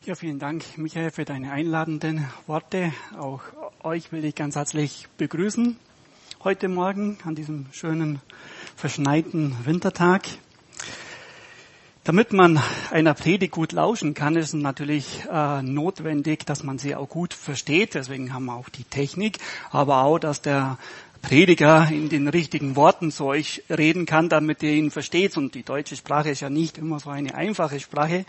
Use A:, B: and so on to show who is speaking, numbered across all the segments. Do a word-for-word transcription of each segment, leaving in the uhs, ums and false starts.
A: Ja, vielen Dank, Michael, für deine einladenden Worte. Auch euch will ich ganz herzlich begrüßen heute Morgen an diesem schönen, verschneiten Wintertag. Damit man einer Predigt gut lauschen kann, ist natürlich äh, notwendig, dass man sie auch gut versteht. Deswegen haben wir auch die Technik, aber auch, dass der Prediger in den richtigen Worten zu euch reden kann, damit ihr ihn versteht. Und die deutsche Sprache ist ja nicht immer so eine einfache Sprache.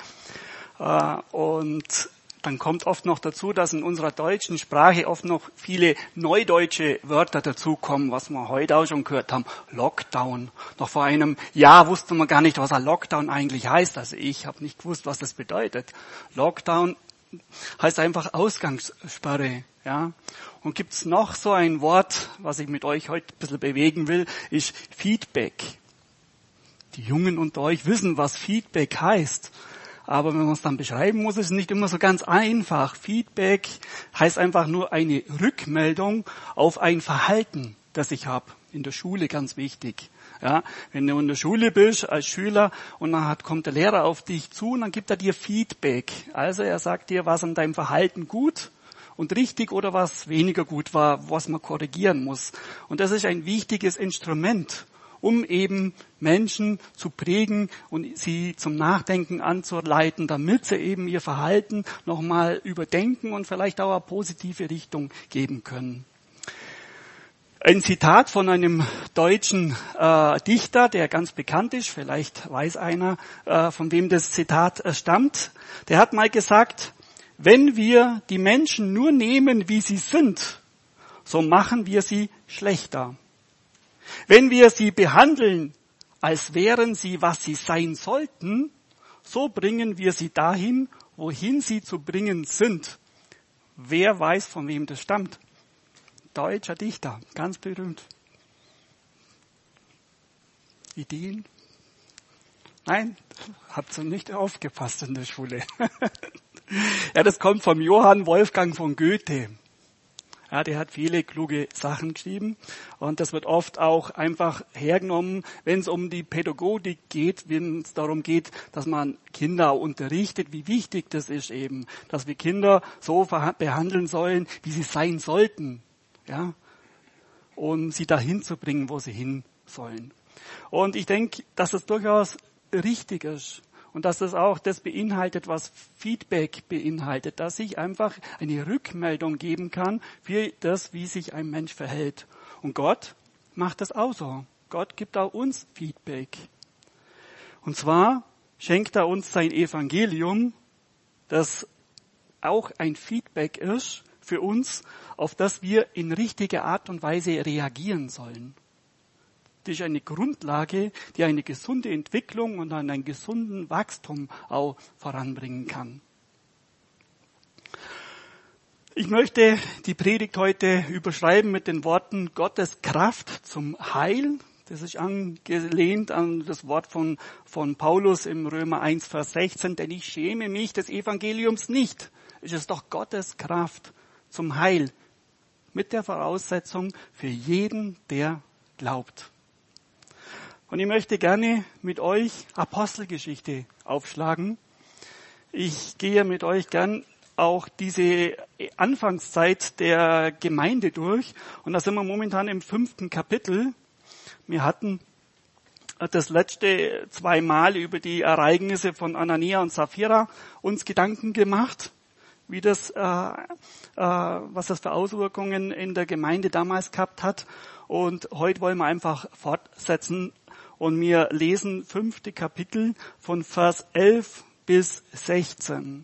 A: Und dann kommt oft noch dazu, dass in unserer deutschen Sprache oft noch viele neudeutsche Wörter dazukommen, was wir heute auch schon gehört haben. Lockdown. Noch vor einem Jahr wusste man gar nicht, was ein Lockdown eigentlich heißt. Also ich habe nicht gewusst, was das bedeutet. Lockdown heißt einfach Ausgangssperre. Ja. Und gibt's noch so ein Wort, was ich mit euch heute ein bisschen bewegen will, ist Feedback. Die Jungen unter euch wissen, was Feedback heißt. Aber wenn man es dann beschreiben muss, ist es nicht immer so ganz einfach. Feedback heißt einfach nur eine Rückmeldung auf ein Verhalten, das ich habe. In der Schule ganz wichtig. Ja, wenn du in der Schule bist als Schüler und dann hat, kommt der Lehrer auf dich zu und dann gibt er dir Feedback. Also er sagt dir, was an deinem Verhalten gut und richtig oder was weniger gut war, was man korrigieren muss. Und das ist ein wichtiges Instrument, um eben Menschen zu prägen und sie zum Nachdenken anzuleiten, damit sie eben ihr Verhalten nochmal überdenken und vielleicht auch eine positive Richtung geben können. Ein Zitat von einem deutschen äh, Dichter, der ganz bekannt ist, vielleicht weiß einer, äh, von wem das Zitat äh, stammt. Der hat mal gesagt, wenn wir die Menschen nur nehmen, wie sie sind, so machen wir sie schlechter. Wenn wir sie behandeln, als wären sie, was sie sein sollten, so bringen wir sie dahin, wohin sie zu bringen sind. Wer weiß, von wem das stammt? Deutscher Dichter, ganz berühmt. Ideen? Nein, habt ihr nicht aufgepasst in der Schule. Ja, das kommt vom Johann Wolfgang von Goethe. Ja, der hat viele kluge Sachen geschrieben und das wird oft auch einfach hergenommen, wenn es um die Pädagogik geht, wenn es darum geht, dass man Kinder unterrichtet, wie wichtig das ist eben, dass wir Kinder so behandeln sollen, wie sie sein sollten, ja, um sie dahin zu bringen, wo sie hin sollen. Und ich denke, dass es durchaus richtig ist. Und dass das auch das beinhaltet, was Feedback beinhaltet, dass ich einfach eine Rückmeldung geben kann für das, wie sich ein Mensch verhält. Und Gott macht das auch so. Gott gibt auch uns Feedback. Und zwar schenkt er uns sein Evangelium, das auch ein Feedback ist für uns, auf das wir in richtiger Art und Weise reagieren sollen. Das ist eine Grundlage, die eine gesunde Entwicklung und einen gesunden Wachstum auch voranbringen kann. Ich möchte die Predigt heute überschreiben mit den Worten Gottes Kraft zum Heil. Das ist angelehnt an das Wort von, von Paulus im Römer eins, Vers sechzehn. Denn ich schäme mich des Evangeliums nicht. Es ist doch Gottes Kraft zum Heil. Mit der Voraussetzung für jeden, der glaubt. Und ich möchte gerne mit euch Apostelgeschichte aufschlagen. Ich gehe mit euch gern auch diese Anfangszeit der Gemeinde durch. Und da sind wir momentan im fünften Kapitel. Wir hatten das letzte zweimal über die Ereignisse von Anania und Sapphira uns Gedanken gemacht, wie das, äh, äh, was das für Auswirkungen in der Gemeinde damals gehabt hat. Und heute wollen wir einfach fortsetzen. Und wir lesen fünfte Kapitel von Vers elf bis sechzehn.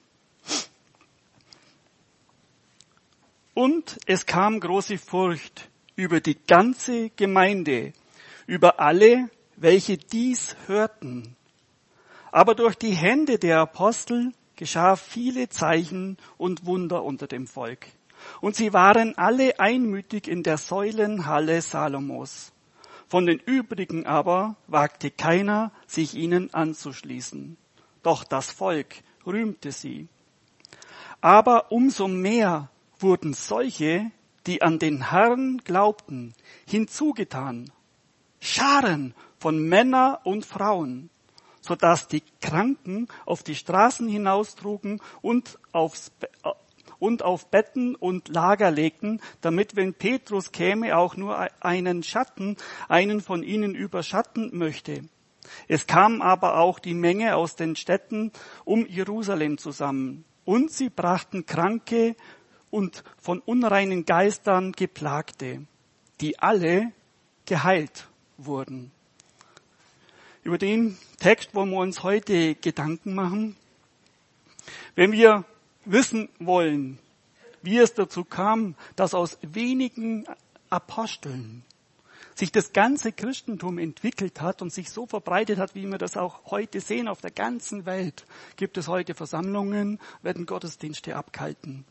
A: Und es kam große Furcht über die ganze Gemeinde, über alle, welche dies hörten. Aber durch die Hände der Apostel geschah viele Zeichen und Wunder unter dem Volk. Und sie waren alle einmütig in der Säulenhalle Salomos. Von den übrigen aber wagte keiner, sich ihnen anzuschließen. Doch das Volk rühmte sie. Aber umso mehr wurden solche, die an den Herrn glaubten, hinzugetan. Scharen von Männern und Frauen. sodass die Kranken auf die Straßen hinaustrugen und aufs Be- und auf Betten und Lager legten, damit, wenn Petrus käme, auch nur einen Schatten, einen von ihnen überschatten möchte. Es kam aber auch die Menge aus den Städten um Jerusalem zusammen, und sie brachten Kranke und von unreinen Geistern Geplagte, die alle geheilt wurden. Über den Text wollen wir uns heute Gedanken machen. Wenn wir wissen wollen, wie es dazu kam, dass aus wenigen Aposteln sich das ganze Christentum entwickelt hat und sich so verbreitet hat, wie wir das auch heute sehen auf der ganzen Welt, gibt es heute Versammlungen, werden Gottesdienste abgehalten.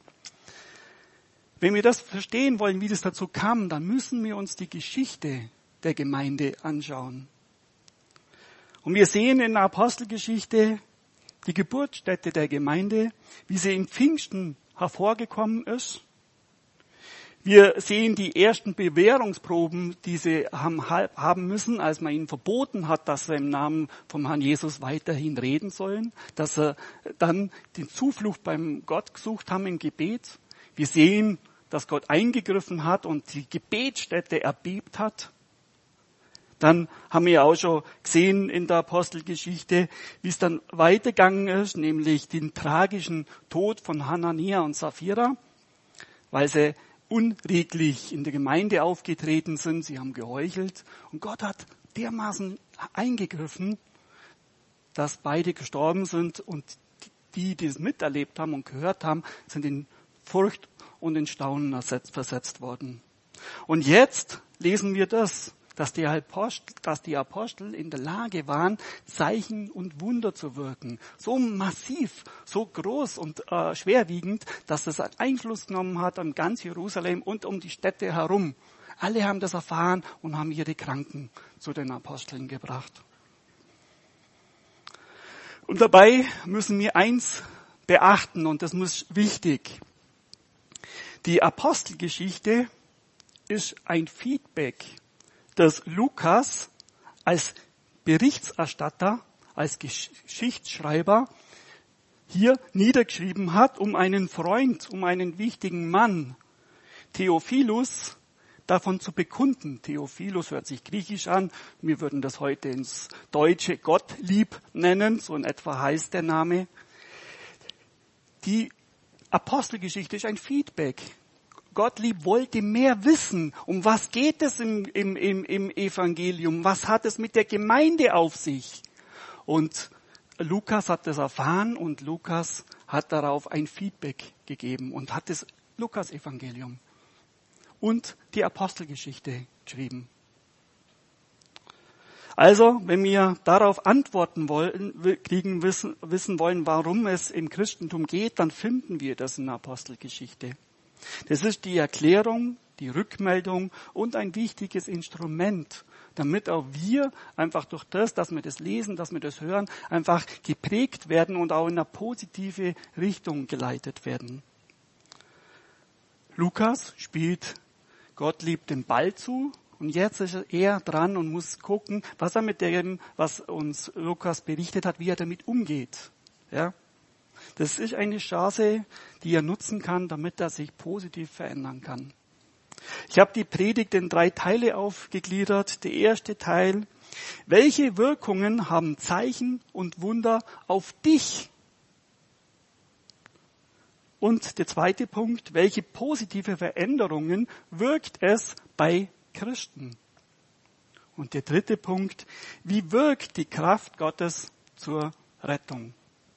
A: Wenn wir das verstehen wollen, wie das dazu kam, dann müssen wir uns die Geschichte der Gemeinde anschauen. Und wir sehen in der Apostelgeschichte die Geburtsstätte der Gemeinde, wie sie in Pfingsten hervorgekommen ist. Wir sehen die ersten Bewährungsproben, die sie haben müssen, als man ihnen verboten hat, dass sie im Namen vom Herrn Jesus weiterhin reden sollen, dass sie dann die Zuflucht beim Gott gesucht haben im Gebet. Wir sehen, dass Gott eingegriffen hat und die Gebetsstätte erbebt hat. Dann haben wir auch schon gesehen in der Apostelgeschichte, wie es dann weitergegangen ist, nämlich den tragischen Tod von Hanania und Sapphira, weil sie unredlich in der Gemeinde aufgetreten sind. Sie haben geheuchelt und Gott hat dermaßen eingegriffen, dass beide gestorben sind und die, die es miterlebt haben und gehört haben, sind in Furcht und in Staunen versetzt worden. Und jetzt lesen wir das, dass die Apostel, dass die Apostel in der Lage waren, Zeichen und Wunder zu wirken. So massiv, so groß und äh, schwerwiegend, dass das Einfluss genommen hat an ganz Jerusalem und um die Städte herum. Alle haben das erfahren und haben ihre Kranken zu den Aposteln gebracht. Und dabei müssen wir eins beachten, und das muss wichtig. Die Apostelgeschichte ist ein Feedback, dass Lukas als Berichterstatter, als Geschichtsschreiber hier niedergeschrieben hat, um einen Freund, um einen wichtigen Mann, Theophilus, davon zu bekunden. Theophilus hört sich griechisch an, wir würden das heute ins Deutsche Gottlieb nennen, so in etwa heißt der Name. Die Apostelgeschichte ist ein Feedback. Gottlieb wollte mehr wissen. Um was geht es im, im, im, im Evangelium? Was hat es mit der Gemeinde auf sich? Und Lukas hat das erfahren und Lukas hat darauf ein Feedback gegeben und hat das Lukas-Evangelium und die Apostelgeschichte geschrieben. Also, wenn wir darauf antworten wollen, kriegen, wissen, wissen wollen, warum es im Christentum geht, dann finden wir das in der Apostelgeschichte. Das ist die Erklärung, die Rückmeldung und ein wichtiges Instrument, damit auch wir einfach durch das, dass wir das lesen, dass wir das hören, einfach geprägt werden und auch in eine positive Richtung geleitet werden. Lukas spielt Gottlieb den Ball zu und jetzt ist er dran und muss gucken, was er mit dem, was uns Lukas berichtet hat, wie er damit umgeht. Ja? Das ist eine Chance, die er nutzen kann, damit er sich positiv verändern kann. Ich habe die Predigt in drei Teile aufgegliedert. Der erste Teil: Welche Wirkungen haben Zeichen und Wunder auf dich? Und der zweite Punkt: Welche positive Veränderungen wirkt es bei Christen? Und der dritte Punkt: Wie wirkt die Kraft Gottes zur Rettung?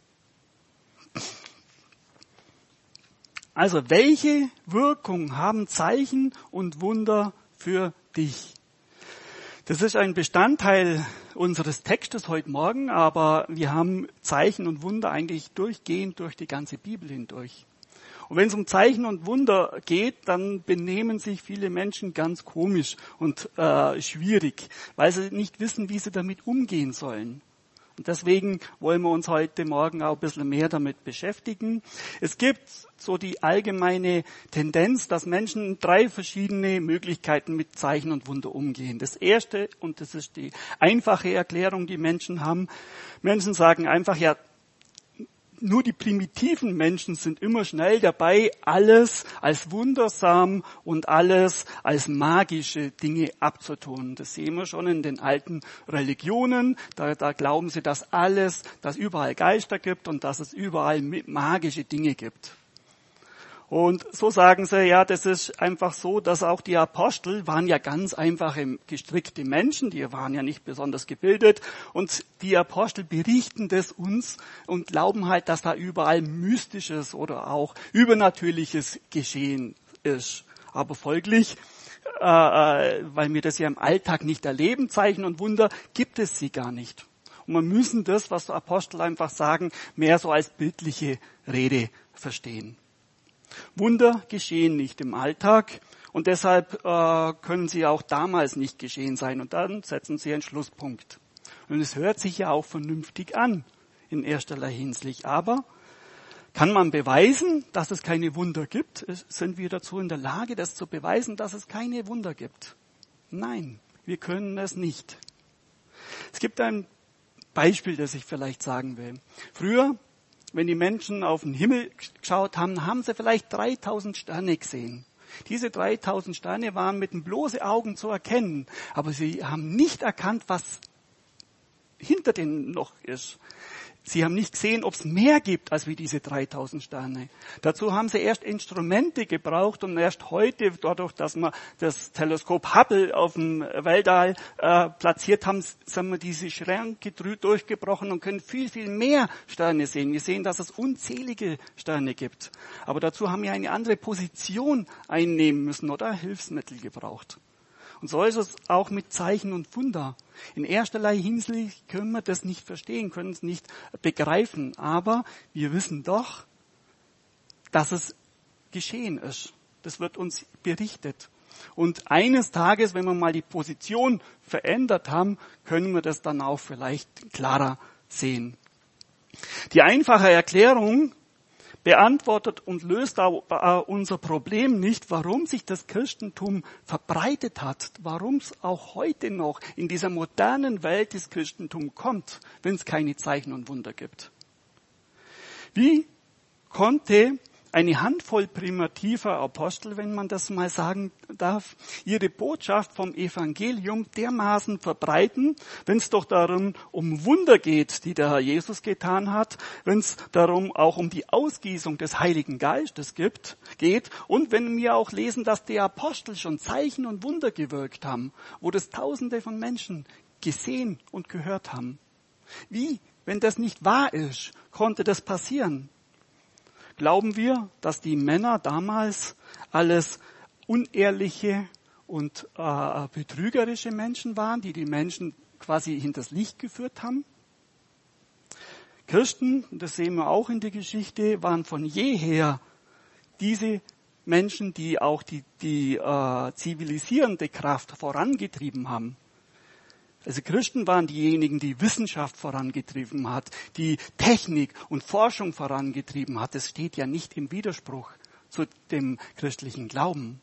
A: Also, welche Wirkung haben Zeichen und Wunder für dich? Das ist ein Bestandteil unseres Textes heute Morgen, aber wir haben Zeichen und Wunder eigentlich durchgehend durch die ganze Bibel hindurch. Und wenn es um Zeichen und Wunder geht, dann benehmen sich viele Menschen ganz komisch und äh, schwierig, weil sie nicht wissen, wie sie damit umgehen sollen. Und deswegen wollen wir uns heute Morgen auch ein bisschen mehr damit beschäftigen. Es gibt so die allgemeine Tendenz, dass Menschen drei verschiedene Möglichkeiten mit Zeichen und Wunder umgehen. Das erste, und das ist die einfache Erklärung, die Menschen haben. Menschen sagen einfach, ja, nur die primitiven Menschen sind immer schnell dabei, alles als wundersam und alles als magische Dinge abzutun. Das sehen wir schon in den alten Religionen. Da, da glauben sie, dass alles, dass überall Geister gibt und dass es überall magische Dinge gibt. Und so sagen sie, ja, das ist einfach so, dass auch die Apostel waren ja ganz einfache, gestrickte Menschen, die waren ja nicht besonders gebildet. Und die Apostel berichten das uns und glauben halt, dass da überall Mystisches oder auch Übernatürliches geschehen ist. Aber folglich, äh, weil wir das ja im Alltag nicht erleben, Zeichen und Wunder, gibt es sie gar nicht. Und wir müssen das, was die Apostel einfach sagen, mehr so als bildliche Rede verstehen. Wunder geschehen nicht im Alltag und deshalb äh, können sie auch damals nicht geschehen sein. Und dann setzen sie einen Schlusspunkt. Und es hört sich ja auch vernünftig an in ersterlei Hinsicht. Aber kann man beweisen, dass es keine Wunder gibt? Sind wir dazu in der Lage, das zu beweisen, dass es keine Wunder gibt? Nein, wir können es nicht. Es gibt ein Beispiel, das ich vielleicht sagen will. Früher, wenn die Menschen auf den Himmel geschaut haben, haben sie vielleicht dreitausend Sterne gesehen. Diese dreitausend Sterne waren mit den bloßen Augen zu erkennen, aber sie haben nicht erkannt, was hinter denen noch ist. Sie haben nicht gesehen, ob es mehr gibt als wie diese dreitausend Sterne. Dazu haben sie erst Instrumente gebraucht und erst heute, dadurch, dass wir das Teleskop Hubble auf dem Weltall äh, platziert haben, sind wir diese Schranke durchgebrochen und können viel, viel mehr Sterne sehen. Wir sehen, dass es unzählige Sterne gibt. Aber dazu haben wir eine andere Position einnehmen müssen oder Hilfsmittel gebraucht. Und so ist es auch mit Zeichen und Wunder. In ersterlei Hinsicht können wir das nicht verstehen, können es nicht begreifen. Aber wir wissen doch, dass es geschehen ist. Das wird uns berichtet. Und eines Tages, wenn wir mal die Position verändert haben, können wir das dann auch vielleicht klarer sehen. Die einfache Erklärung beantwortet und löst unser Problem nicht, warum sich das Christentum verbreitet hat, warum es auch heute noch in dieser modernen Welt des Christentums kommt, wenn es keine Zeichen und Wunder gibt. Wie konnte eine Handvoll primitiver Apostel, wenn man das mal sagen darf, ihre Botschaft vom Evangelium dermaßen verbreiten, wenn es doch darum um Wunder geht, die der Herr Jesus getan hat, wenn es darum auch um die Ausgießung des Heiligen Geistes gibt, geht und wenn wir auch lesen, dass die Apostel schon Zeichen und Wunder gewirkt haben, wo das Tausende von Menschen gesehen und gehört haben. Wie, wenn das nicht wahr ist, konnte das passieren? Glauben wir, dass die Männer damals alles unehrliche und äh, betrügerische Menschen waren, die die Menschen quasi hinters Licht geführt haben? Christen, das sehen wir auch in der Geschichte, waren von jeher diese Menschen, die auch die, die äh, zivilisierende Kraft vorangetrieben haben. Also Christen waren diejenigen, die Wissenschaft vorangetrieben hat, die Technik und Forschung vorangetrieben hat. Das steht ja nicht im Widerspruch zu dem christlichen Glauben.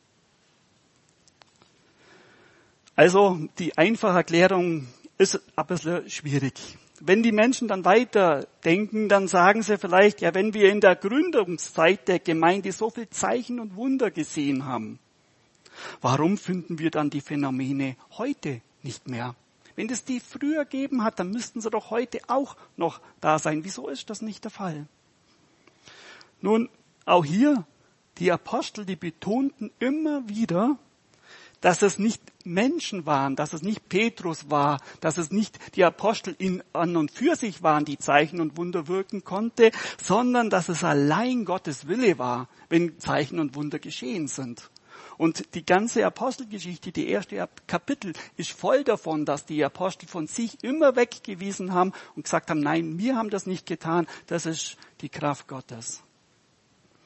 A: Also die einfache Erklärung ist ein bisschen schwierig. Wenn die Menschen dann weiter denken, dann sagen sie vielleicht, ja, wenn wir in der Gründungszeit der Gemeinde so viel Zeichen und Wunder gesehen haben, warum finden wir dann die Phänomene heute nicht mehr? Wenn es die früher gegeben hat, dann müssten sie doch heute auch noch da sein. Wieso ist das nicht der Fall? Nun, auch hier, die Apostel, die betonten immer wieder, dass es nicht Menschen waren, dass es nicht Petrus war, dass es nicht die Apostel in, an und für sich waren, die Zeichen und Wunder wirken konnte, sondern dass es allein Gottes Wille war, wenn Zeichen und Wunder geschehen sind. Und die ganze Apostelgeschichte, die erste Kapitel, ist voll davon, dass die Apostel von sich immer weggewiesen haben und gesagt haben, nein, wir haben das nicht getan, das ist die Kraft Gottes.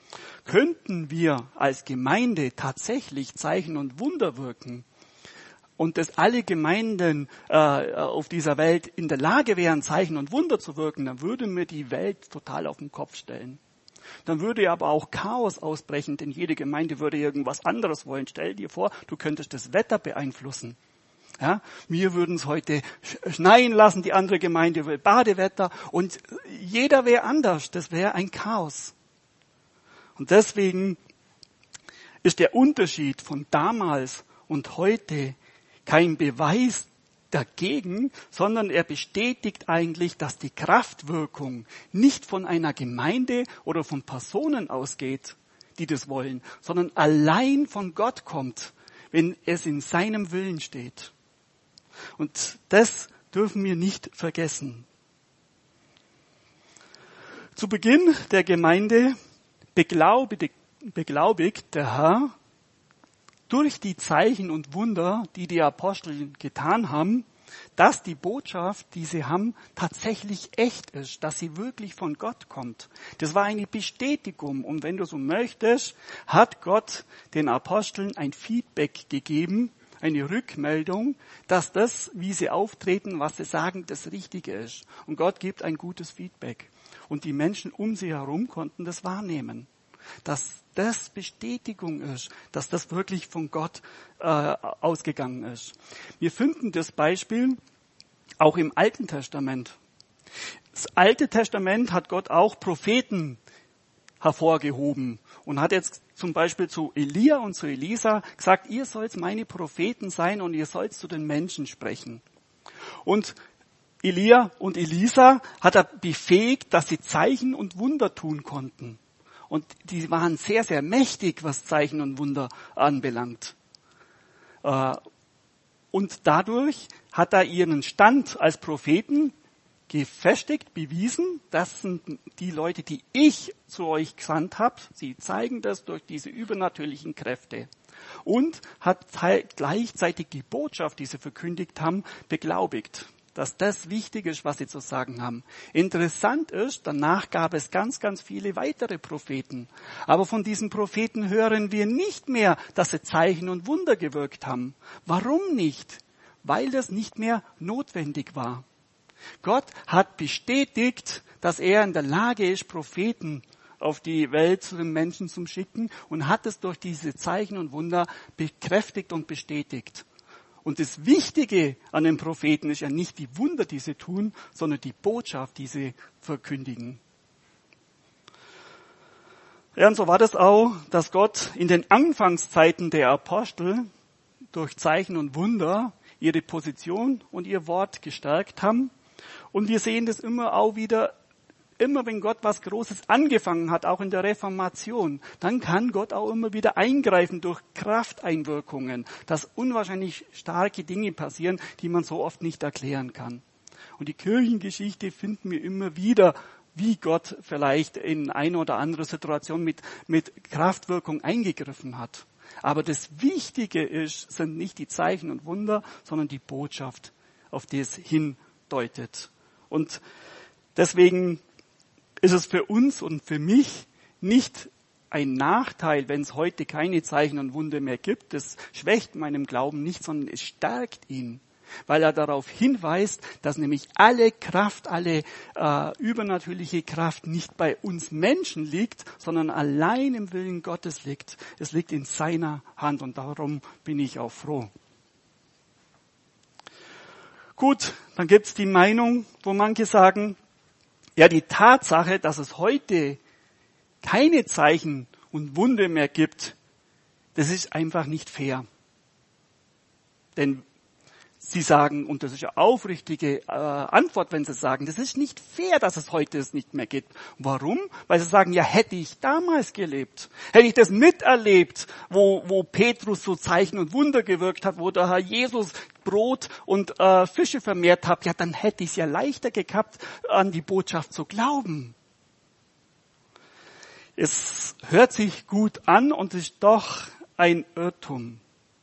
A: Könnten wir als Gemeinde tatsächlich Zeichen und Wunder wirken, und dass alle Gemeinden äh, auf dieser Welt in der Lage wären, Zeichen und Wunder zu wirken, dann würde mir die Welt total auf den Kopf stellen. Dann würde aber auch Chaos ausbrechen, denn jede Gemeinde würde irgendwas anderes wollen. Stell dir vor, du könntest das Wetter beeinflussen. Ja, wir würden es heute schneien lassen, die andere Gemeinde will Badewetter und jeder wäre anders. Das wäre ein Chaos. Und deswegen ist der Unterschied von damals und heute kein Beweis dagegen, sondern er bestätigt eigentlich, dass die Kraftwirkung nicht von einer Gemeinde oder von Personen ausgeht, die das wollen, sondern allein von Gott kommt, wenn es in seinem Willen steht. Und das dürfen wir nicht vergessen. Zu Beginn der Gemeinde beglaubigt, beglaubigt der Herr durch die Zeichen und Wunder, die die Apostel getan haben, dass die Botschaft, die sie haben, tatsächlich echt ist, dass sie wirklich von Gott kommt. Das war eine Bestätigung. Und wenn du so möchtest, hat Gott den Aposteln ein Feedback gegeben, eine Rückmeldung, dass das, wie sie auftreten, was sie sagen, das Richtige ist. Und Gott gibt ein gutes Feedback. Und die Menschen um sie herum konnten das wahrnehmen. Dass das Bestätigung ist, dass das wirklich von Gott äh, ausgegangen ist. Wir finden das Beispiel auch im Alten Testament. Das Alte Testament hat Gott auch Propheten hervorgehoben und hat jetzt zum Beispiel zu Elia und zu Elisa gesagt, ihr sollt meine Propheten sein und ihr sollt zu den Menschen sprechen. Und Elia und Elisa hat er befähigt, dass sie Zeichen und Wunder tun konnten. Und die waren sehr, sehr mächtig, was Zeichen und Wunder anbelangt. Und dadurch hat er ihren Stand als Propheten gefestigt, bewiesen. Das sind die Leute, die ich zu euch gesandt habe. Sie zeigen das durch diese übernatürlichen Kräfte. Und hat gleichzeitig die Botschaft, die sie verkündigt haben, beglaubigt. Dass das wichtig ist, was sie zu sagen haben. Interessant ist, danach gab es ganz, ganz viele weitere Propheten. Aber von diesen Propheten hören wir nicht mehr, dass sie Zeichen und Wunder gewirkt haben. Warum nicht? Weil das nicht mehr notwendig war. Gott hat bestätigt, dass er in der Lage ist, Propheten auf die Welt zu den Menschen zu schicken und hat es durch diese Zeichen und Wunder bekräftigt und bestätigt. Und das Wichtige an den Propheten ist ja nicht die Wunder, die sie tun, sondern die Botschaft, die sie verkündigen. Ja, und so war das auch, dass Gott in den Anfangszeiten der Apostel durch Zeichen und Wunder ihre Position und ihr Wort gestärkt haben. Und wir sehen das immer auch wieder, immer wenn Gott was Großes angefangen hat, auch in der Reformation, dann kann Gott auch immer wieder eingreifen durch Krafteinwirkungen, dass unwahrscheinlich starke Dinge passieren, die man so oft nicht erklären kann. Und die Kirchengeschichte finden wir immer wieder, wie Gott vielleicht in eine oder andere Situation mit, mit Kraftwirkung eingegriffen hat. Aber das Wichtige ist, sind nicht die Zeichen und Wunder, sondern die Botschaft, auf die es hindeutet. Und deswegen ist es für uns und für mich nicht ein Nachteil, wenn es heute keine Zeichen und Wunder mehr gibt. Das schwächt meinem Glauben nicht, sondern es stärkt ihn, weil er darauf hinweist, dass nämlich alle Kraft, alle äh, übernatürliche Kraft nicht bei uns Menschen liegt, sondern allein im Willen Gottes liegt. Es liegt in seiner Hand und darum bin ich auch froh. Gut, dann gibt es die Meinung, wo manche sagen, ja, die Tatsache, dass es heute keine Zeichen und Wunder mehr gibt, das ist einfach nicht fair. Denn sie sagen, und das ist eine aufrichtige äh, Antwort, wenn sie sagen, das ist nicht fair, dass es heute es nicht mehr gibt. Warum? Weil sie sagen, ja, hätte ich damals gelebt, hätte ich das miterlebt, wo, wo Petrus so Zeichen und Wunder gewirkt hat, wo der Herr Jesus Brot und äh, Fische vermehrt hat, ja, dann hätte ich es ja leichter gehabt, an die Botschaft zu glauben. Es hört sich gut an und ist doch ein Irrtum.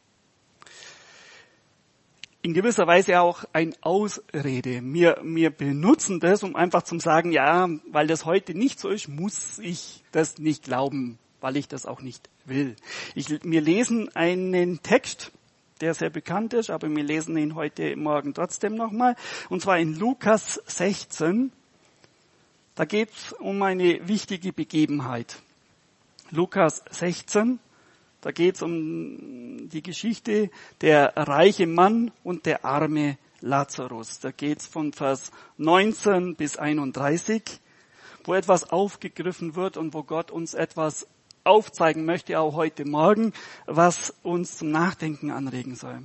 A: In gewisser Weise auch ein Ausrede. Wir, wir benutzen das, um einfach zu sagen, ja, weil das heute nicht so ist, muss ich das nicht glauben, weil ich das auch nicht will. Ich, wir lesen einen Text, der sehr bekannt ist, aber wir lesen ihn heute Morgen trotzdem nochmal. Und zwar in Lukas sechzehn. Da geht es um eine wichtige Begebenheit. Lukas sechzehn, da geht es um die Geschichte der reiche Mann und der arme Lazarus. Da geht es von Vers neunzehn bis einunddreißig, wo etwas aufgegriffen wird und wo Gott uns etwas aufzeigen möchte, auch heute Morgen, was uns zum Nachdenken anregen soll.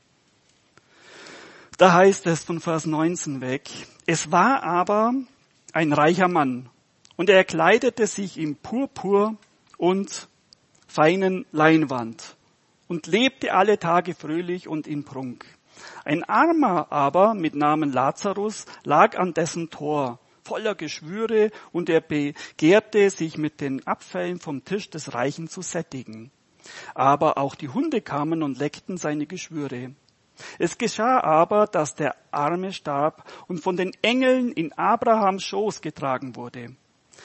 A: Da heißt es von Vers neunzehn weg: Es war aber ein reicher Mann, und er kleidete sich in Purpur und feinen Leinwand und lebte alle Tage fröhlich und in Prunk. Ein Armer aber mit Namen Lazarus lag an dessen Tor, voller Geschwüre, und er begehrte, sich mit den Abfällen vom Tisch des Reichen zu sättigen. Aber auch die Hunde kamen und leckten seine Geschwüre. Es geschah aber, dass der Arme starb und von den Engeln in Abrahams Schoß getragen wurde.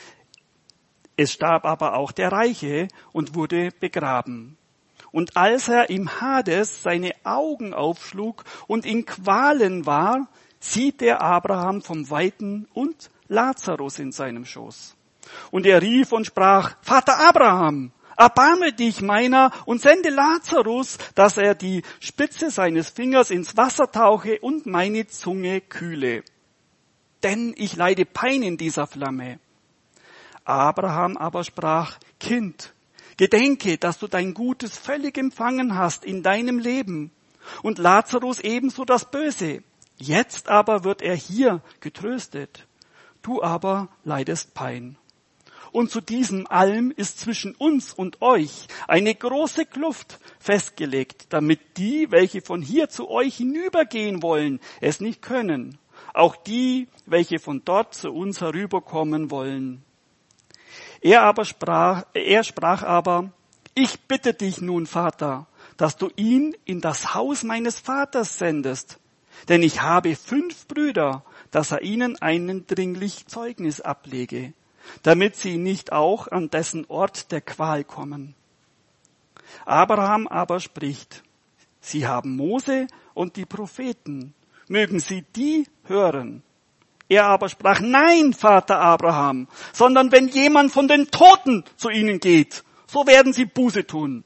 A: Es starb aber auch der Reiche und wurde begraben. Und als er im Hades seine Augen aufschlug und in Qualen war, sieht der Abraham vom Weiten und Lazarus in seinem Schoß. Und er rief und sprach: Vater Abraham, erbarme dich meiner und sende Lazarus, dass er die Spitze seines Fingers ins Wasser tauche und meine Zunge kühle. Denn ich leide Pein in dieser Flamme. Abraham aber sprach: Kind, gedenke, dass du dein Gutes völlig empfangen hast in deinem Leben und Lazarus ebenso das Böse. Jetzt aber wird er hier getröstet, du aber leidest Pein. Und zu diesem allem ist zwischen uns und euch eine große Kluft festgelegt, damit die, welche von hier zu euch hinübergehen wollen, es nicht können. Auch die, welche von dort zu uns herüberkommen wollen. Er aber sprach, er sprach aber: Ich bitte dich nun, Vater, dass du ihn in das Haus meines Vaters sendest. Denn ich habe fünf Brüder, dass er ihnen eindringlich Zeugnis ablege, damit sie nicht auch an dessen Ort der Qual kommen. Abraham aber spricht: Sie haben Mose und die Propheten, mögen sie die hören. Er aber sprach: Nein, Vater Abraham, sondern wenn jemand von den Toten zu ihnen geht, so werden sie Buße tun.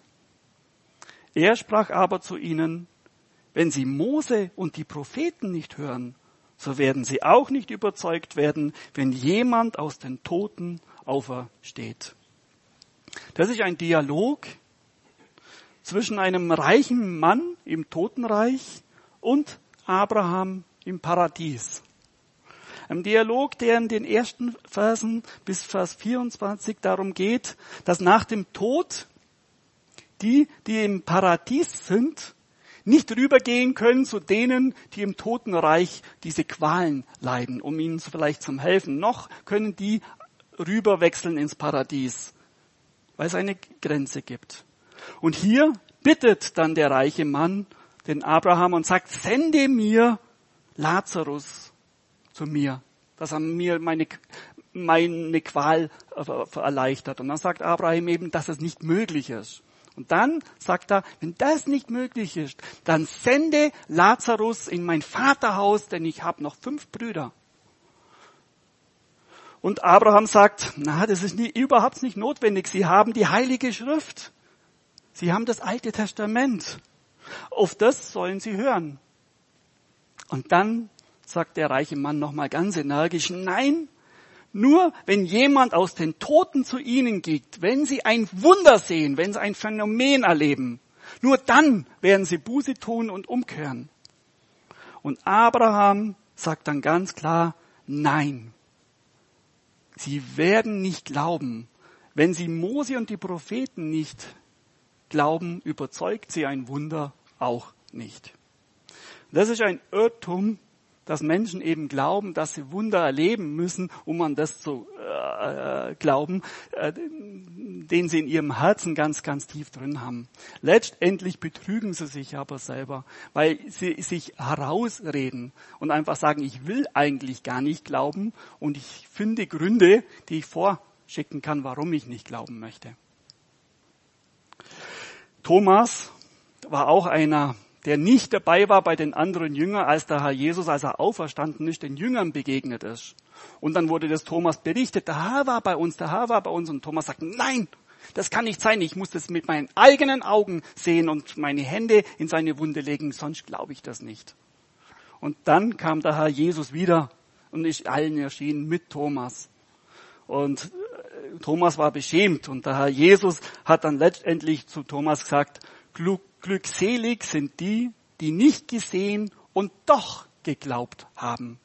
A: Er sprach aber zu ihnen: Wenn sie Mose und die Propheten nicht hören, so werden sie auch nicht überzeugt werden, wenn jemand aus den Toten aufersteht. Das ist ein Dialog zwischen einem reichen Mann im Totenreich und Abraham im Paradies. Ein Dialog, der in den ersten Versen bis Vers vierundzwanzig darum geht, dass nach dem Tod die, die im Paradies sind, nicht rübergehen können zu denen, die im Totenreich diese Qualen leiden, um ihnen vielleicht zu helfen. Noch können die rüberwechseln ins Paradies, weil es eine Grenze gibt. Und hier bittet dann der reiche Mann den Abraham und sagt: Sende mir Lazarus zu mir, dass er mir meine, meine Qual erleichtert. Und dann sagt Abraham eben, dass es nicht möglich ist. Und dann sagt er: Wenn das nicht möglich ist, dann sende Lazarus in mein Vaterhaus, denn ich habe noch fünf Brüder. Und Abraham sagt: Na, das ist nie, überhaupt nicht notwendig. Sie haben die Heilige Schrift. Sie haben das Alte Testament. Auf das sollen sie hören. Und dann sagt der reiche Mann nochmal ganz energisch: Nein, nur wenn jemand aus den Toten zu ihnen geht, wenn sie ein Wunder sehen, wenn sie ein Phänomen erleben, nur dann werden sie Buße tun und umkehren. Und Abraham sagt dann ganz klar: Nein, sie werden nicht glauben. Wenn sie Mose und die Propheten nicht glauben, überzeugt sie ein Wunder auch nicht. Das ist ein Irrtum, dass Menschen eben glauben, dass sie Wunder erleben müssen, um an das zu äh, glauben, äh, den sie in ihrem Herzen ganz, ganz tief drin haben. Letztendlich betrügen sie sich aber selber, weil sie sich herausreden und einfach sagen: Ich will eigentlich gar nicht glauben und ich finde Gründe, die ich vorschicken kann, warum ich nicht glauben möchte. Thomas war auch einer, der nicht dabei war bei den anderen Jüngern, als der Herr Jesus, als er auferstanden ist, den Jüngern begegnet ist. Und dann wurde das Thomas berichtet, der Herr war bei uns, der Herr war bei uns. Und Thomas sagt, nein, das kann nicht sein, ich muss das mit meinen eigenen Augen sehen und meine Hände in seine Wunde legen, sonst glaube ich das nicht. Und dann kam der Herr Jesus wieder und ist allen erschienen mit Thomas. Und Thomas war beschämt und der Herr Jesus hat dann letztendlich zu Thomas gesagt, glückselig sind die, die nicht gesehen und doch geglaubt haben.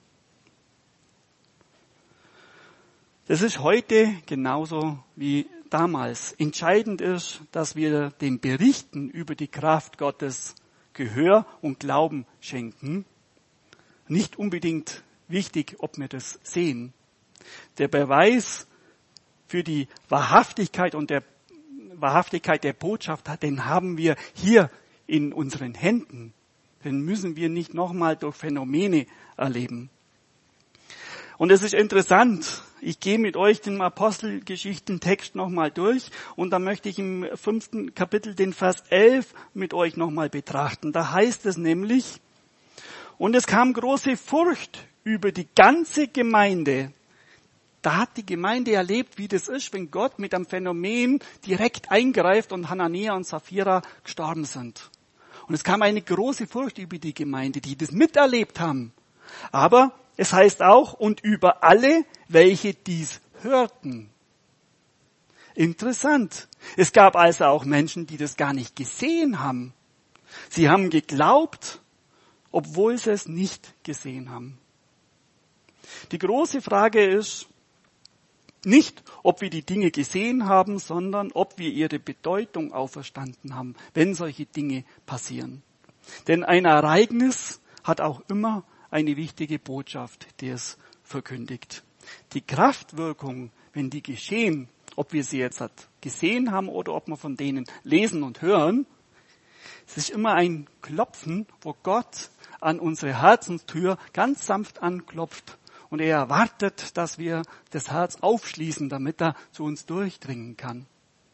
A: Das ist heute genauso wie damals. Entscheidend ist, dass wir den Berichten über die Kraft Gottes Gehör und Glauben schenken. Nicht unbedingt wichtig, ob wir das sehen. Der Beweis für die Wahrhaftigkeit und der Wahrhaftigkeit der Botschaft, den haben wir hier in unseren Händen. Den müssen wir nicht nochmal durch Phänomene erleben. Und es ist interessant, ich gehe mit euch den Apostelgeschichten-Text nochmal durch und da möchte ich im fünften Kapitel den Vers elf mit euch nochmal betrachten. Da heißt es nämlich, und es kam große Furcht über die ganze Gemeinde. Da hat die Gemeinde erlebt, wie das ist, wenn Gott mit einem Phänomen direkt eingreift und Hanania und Sapphira gestorben sind. Und es kam eine große Furcht über die Gemeinde, die das miterlebt haben. Aber es heißt auch, und über alle, welche dies hörten. Interessant. Es gab also auch Menschen, die das gar nicht gesehen haben. Sie haben geglaubt, obwohl sie es nicht gesehen haben. Die große Frage ist nicht, ob wir die Dinge gesehen haben, sondern ob wir ihre Bedeutung auferstanden haben, wenn solche Dinge passieren. Denn ein Ereignis hat auch immer eine wichtige Botschaft, die es verkündigt. Die Kraftwirkung, wenn die geschehen, ob wir sie jetzt gesehen haben oder ob wir von denen lesen und hören, es ist immer ein Klopfen, wo Gott an unsere Herzenstür ganz sanft anklopft und er erwartet, dass wir das Herz aufschließen, damit er zu uns durchdringen kann.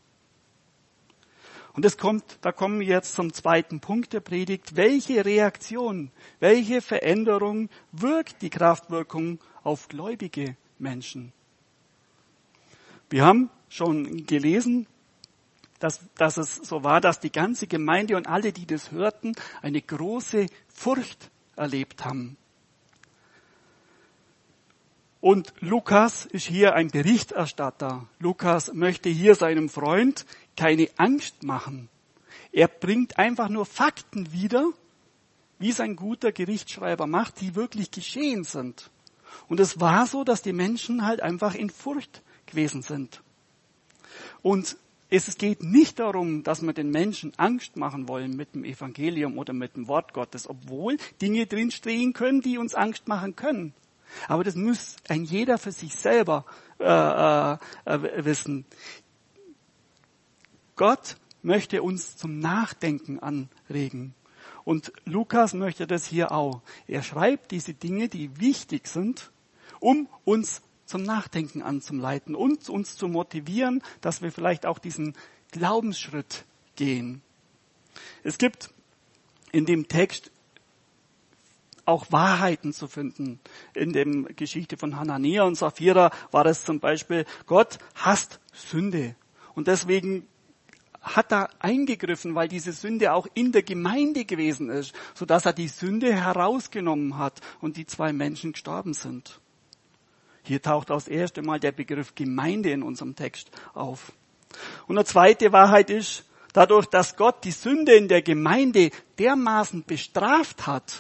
A: Und das kommt, da kommen wir jetzt zum zweiten Punkt der Predigt. Welche Reaktion, welche Veränderung wirkt die Kraftwirkung auf gläubige Menschen? Wir haben schon gelesen, dass, dass es so war, dass die ganze Gemeinde und alle, die das hörten, eine große Furcht erlebt haben. Und Lukas ist hier ein Berichterstatter. Lukas möchte hier seinem Freund keine Angst machen. Er bringt einfach nur Fakten wieder, wie es ein guter Gerichtsschreiber macht, die wirklich geschehen sind. Und es war so, dass die Menschen halt einfach in Furcht gewesen sind. Und es geht nicht darum, dass wir den Menschen Angst machen wollen mit dem Evangelium oder mit dem Wort Gottes, obwohl Dinge drinstehen können, die uns Angst machen können. Aber das muss ein jeder für sich selber äh, äh, wissen. Gott möchte uns zum Nachdenken anregen. Und Lukas möchte das hier auch. Er schreibt diese Dinge, die wichtig sind, um uns zum Nachdenken anzuleiten und uns zu motivieren, dass wir vielleicht auch diesen Glaubensschritt gehen. Es gibt in dem Text auch Wahrheiten zu finden. In der Geschichte von Hanania und Sapphira war es zum Beispiel, Gott hasst Sünde. Und deswegen hat er eingegriffen, weil diese Sünde auch in der Gemeinde gewesen ist, sodass er die Sünde herausgenommen hat und die zwei Menschen gestorben sind. Hier taucht das erste Mal der Begriff Gemeinde in unserem Text auf. Und eine zweite Wahrheit ist, dadurch, dass Gott die Sünde in der Gemeinde dermaßen bestraft hat,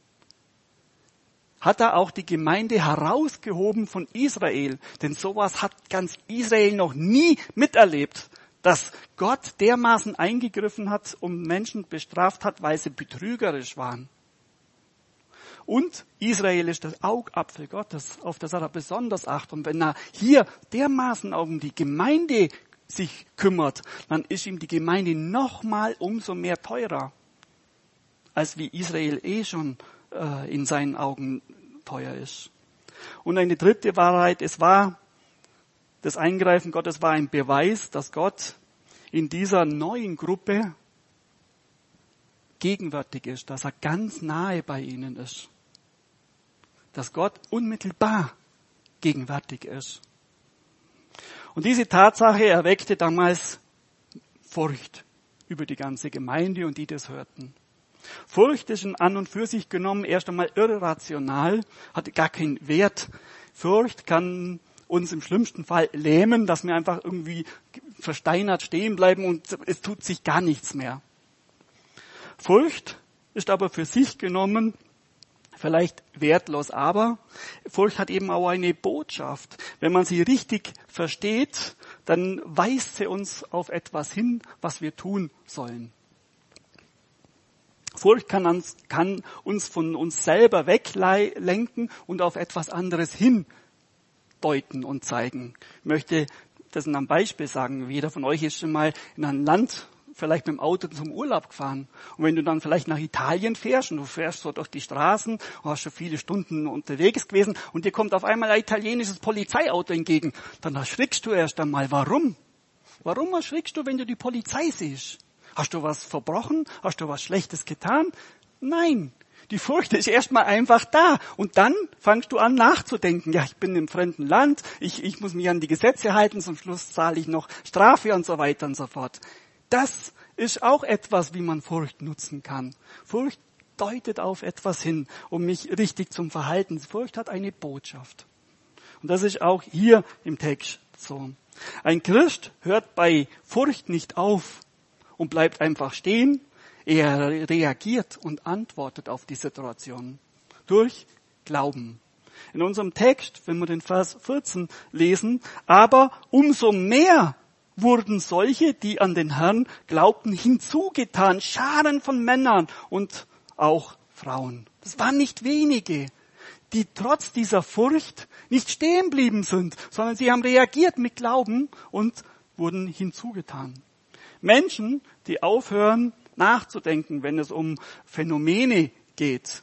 A: hat er auch die Gemeinde herausgehoben von Israel. Denn sowas hat ganz Israel noch nie miterlebt, dass Gott dermaßen eingegriffen hat und Menschen bestraft hat, weil sie betrügerisch waren. Und Israel ist das Augapfel Gottes, auf das hat er besonders Acht. Und wenn er hier dermaßen um die Gemeinde sich kümmert, dann ist ihm die Gemeinde nochmal umso mehr teurer, als wie Israel eh schon äh, in seinen Augen teuer ist. Und eine dritte Wahrheit, es war, das Eingreifen Gottes war ein Beweis, dass Gott in dieser neuen Gruppe gegenwärtig ist, dass er ganz nahe bei ihnen ist. Dass Gott unmittelbar gegenwärtig ist. Und diese Tatsache erweckte damals Furcht über die ganze Gemeinde und die das hörten. Furcht ist an und für sich genommen erst einmal irrational, hat gar keinen Wert. Furcht kann uns im schlimmsten Fall lähmen, dass wir einfach irgendwie versteinert stehen bleiben und es tut sich gar nichts mehr. Furcht ist aber für sich genommen vielleicht wertlos, aber Furcht hat eben auch eine Botschaft. Wenn man sie richtig versteht, dann weist sie uns auf etwas hin, was wir tun sollen. Furcht kann uns, kann uns von uns selber weglenken und auf etwas anderes hindeuten und zeigen. Ich möchte das in einem Beispiel sagen. Jeder von euch ist schon mal in ein Land vielleicht mit dem Auto zum Urlaub gefahren. Und wenn du dann vielleicht nach Italien fährst und du fährst so durch die Straßen und hast schon viele Stunden unterwegs gewesen und dir kommt auf einmal ein italienisches Polizeiauto entgegen, dann erschrickst du erst einmal. Warum? Warum erschrickst du, wenn du die Polizei siehst? Hast du was verbrochen? Hast du was Schlechtes getan? Nein. Die Furcht ist erstmal einfach da. Und dann fangst du an nachzudenken. Ja, ich bin im fremden Land. Ich, ich muss mich an die Gesetze halten. Zum Schluss zahle ich noch Strafe und so weiter und so fort. Das ist auch etwas, wie man Furcht nutzen kann. Furcht deutet auf etwas hin, um mich richtig zum Verhalten. Furcht hat eine Botschaft. Und das ist auch hier im Text so. Ein Christ hört bei Furcht nicht auf und bleibt einfach stehen. Er reagiert und antwortet auf die Situation durch Glauben. In unserem Text, wenn wir den Vers vierzehn lesen, aber umso mehr wurden solche, die an den Herrn glaubten, hinzugetan, Scharen von Männern und auch Frauen. Das waren nicht wenige, die trotz dieser Furcht nicht stehen blieben sind, sondern sie haben reagiert mit Glauben und wurden hinzugetan. Menschen, die aufhören nachzudenken, wenn es um Phänomene geht,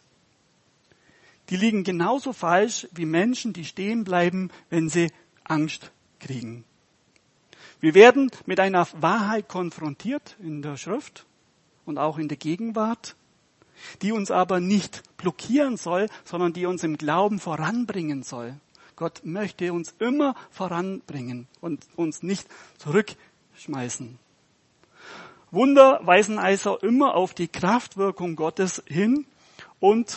A: die liegen genauso falsch wie Menschen, die stehen bleiben, wenn sie Angst kriegen. Wir werden mit einer Wahrheit konfrontiert in der Schrift und auch in der Gegenwart, die uns aber nicht blockieren soll, sondern die uns im Glauben voranbringen soll. Gott möchte uns immer voranbringen und uns nicht zurückschmeißen. Wunder weisen also immer auf die Kraftwirkung Gottes hin und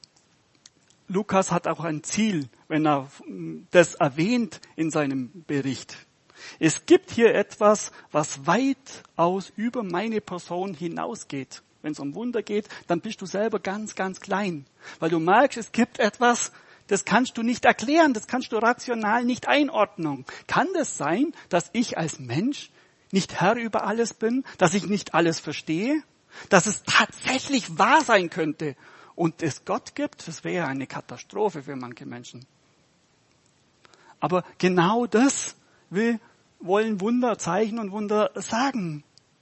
A: Lukas hat auch ein Ziel, wenn er das erwähnt in seinem Bericht. Es gibt hier etwas, was weitaus über meine Person hinausgeht. Wenn es um Wunder geht, dann bist du selber ganz, ganz klein. Weil du merkst, es gibt etwas, das kannst du nicht erklären, das kannst du rational nicht einordnen. Kann das sein, dass ich als Mensch nicht Herr über alles bin, dass ich nicht alles verstehe, dass es tatsächlich wahr sein könnte und es Gott gibt? Das wäre eine Katastrophe für manche Menschen. Aber genau das will, wollen Wunder, Zeichen und Wunder sagen.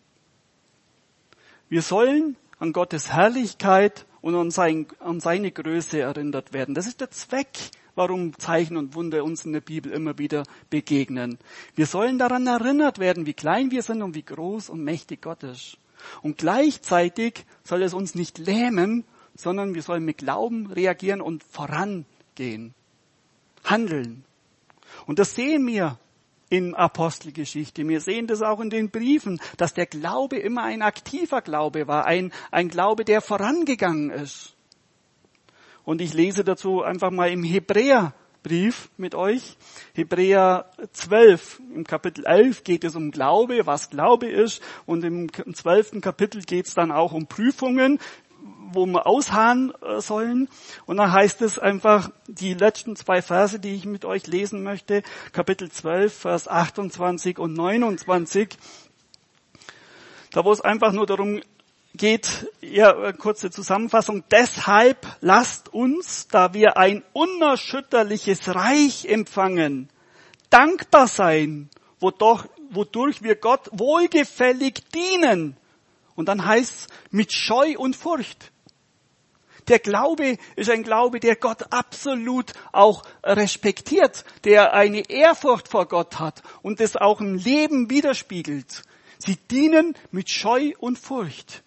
A: Wir sollen an Gottes Herrlichkeit und an, sein, an seine Größe erinnert werden. Das ist der Zweck, warum Zeichen und Wunder uns in der Bibel immer wieder begegnen. Wir sollen daran erinnert werden, wie klein wir sind und wie groß und mächtig Gott ist. Und gleichzeitig soll es uns nicht lähmen, sondern wir sollen mit Glauben reagieren und vorangehen, handeln. Und das sehen wir in Apostelgeschichte. Wir sehen das auch in den Briefen, dass der Glaube immer ein aktiver Glaube war, ein, ein Glaube, der vorangegangen ist. Und ich lese dazu einfach mal im Hebräerbrief mit euch. Hebräer zwölf, im Kapitel elf geht es um Glaube, was Glaube ist. Und im zwölften Kapitel geht es dann auch um Prüfungen, wo wir ausharren sollen. Und dann heißt es einfach, die letzten zwei Verse, die ich mit euch lesen möchte, Kapitel zwölf, Vers achtundzwanzig und neunundzwanzig, da wo es einfach nur darum geht, ja, kurze Zusammenfassung, deshalb lasst uns, da wir ein unerschütterliches Reich empfangen, dankbar sein, wodurch, wodurch wir Gott wohlgefällig dienen. Und dann heißt es, mit Scheu und Furcht. Der Glaube ist ein Glaube, der Gott absolut auch respektiert, der eine Ehrfurcht vor Gott hat und das auch im Leben widerspiegelt. Sie dienen mit Scheu und Furcht.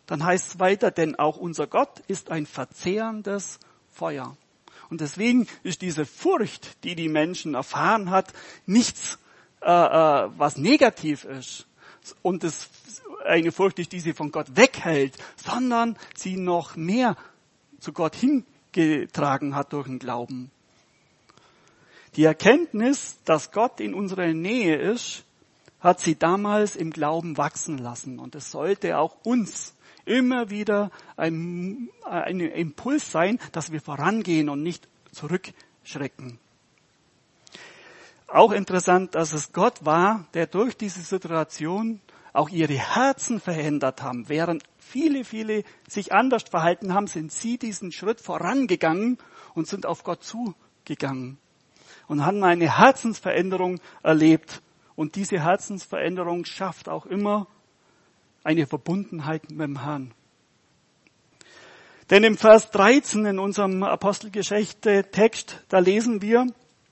A: dann heißt es weiter, denn auch unser Gott ist ein verzehrendes Feuer. Und deswegen ist diese Furcht, die die Menschen erfahren hat, nichts, äh, äh, was negativ ist. Und es eine Furcht ist, die sie von Gott weghält, sondern sie noch mehr zu Gott hingetragen hat durch den Glauben. Die Erkenntnis, dass Gott in unserer Nähe ist, hat sie damals im Glauben wachsen lassen. Und es sollte auch uns immer wieder ein, ein Impuls sein, dass wir vorangehen und nicht zurückschrecken. Auch interessant, dass es Gott war, der durch diese Situation auch ihre Herzen verändert haben. Während viele, viele sich anders verhalten haben, sind sie diesen Schritt vorangegangen und sind auf Gott zugegangen und haben eine Herzensveränderung erlebt. Und diese Herzensveränderung schafft auch immer eine Verbundenheit mit dem Herrn. Denn im Vers dreizehn in unserem Apostelgeschichte-Text, da lesen wir,